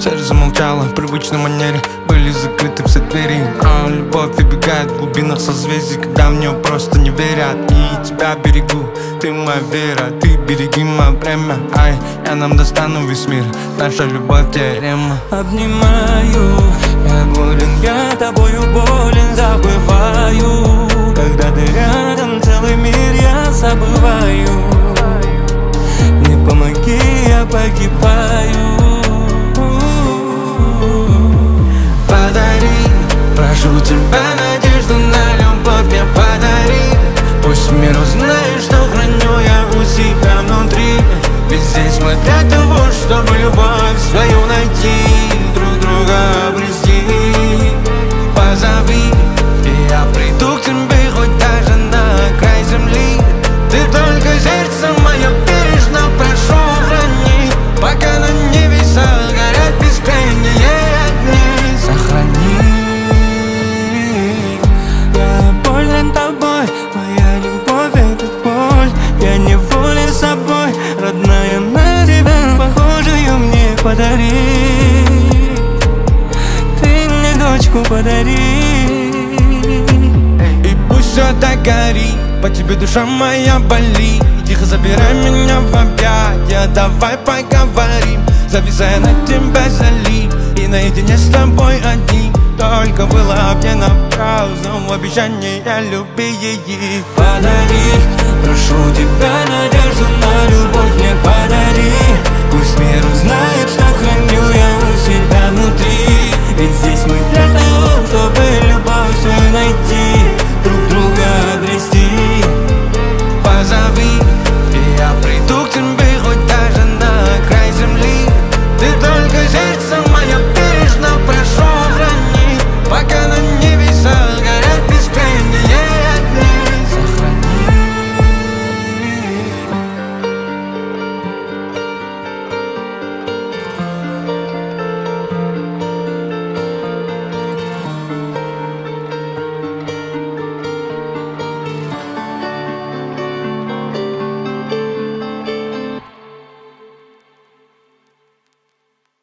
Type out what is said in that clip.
Сердце замолчало в привычной манере, были закрыты все двери. А любовь убегает в глубинах созвездий, когда в нее просто не верят. И тебя берегу, ты моя вера, ты береги мое время. Ай, я нам достану весь мир, наша любовь теорема. Обнимаю, я болен, я тобою болен, забываю. Когда ты рядом, целый мир я забываю. Не помоги, я погибаю. Подари, прошу тебя, надежду на любовь мне подари. Пусть мир узнает, что храню я у себя внутри. Ведь здесь мы для того, чтобы любовь свою найти, друг друга обрести. Позови, и я приду к тебе, хоть даже на край земли. Ты только сердце мое бережно прошу храни, пока на небесах горят бескрайние огни. Сохрани. Я болен тобой, моя любовь — это боль. Я неволен собой, родная, на тебя похожую мне подари. Ты мне дочку подари. И пусть все так горит, по тебе душа моя болит. Тихо забирай меня в объятия, давай поговорим. Зависая на тебя залип, и наедине с тобой одни. Только было мне напрасно в обещании любви. Подари, прошу тебя, надежду на любовь мне подари. Пусть мир узнает.